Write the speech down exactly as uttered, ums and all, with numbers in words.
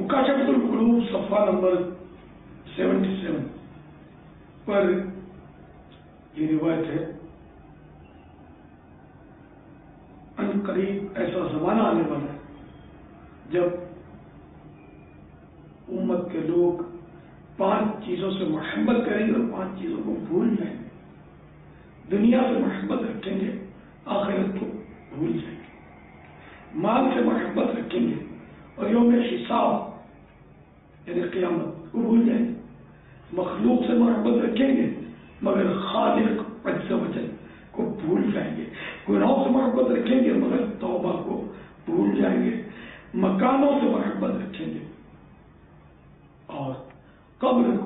मुकाशफतुल कुलूब सफ़ा नंबर सतहत्तर पर ये रिवायत है, अनकरीब ऐसा जमाना आने वाला है जब उम्मत के लोग पांच चीजों से मोहब्बत करेंगे और पांच चीजों को भूल जाएंगे। दुनिया से मोहब्बत रखेंगे, आखिरत को भूल जाएंगे। माल से मोहब्बत रखेंगे और यौम हिसाब यानी क़यामत को भूल जाएंगे। मखलूक से मोहब्बत रखेंगे मगर खालिक अज़्ज़ व जल को भूल जाएंगे। गुनाहों से मोहब्बत रखेंगे मगर तौबा को भूल जाएंगे। मकानों से मोहब्बत रखेंगे और कब्र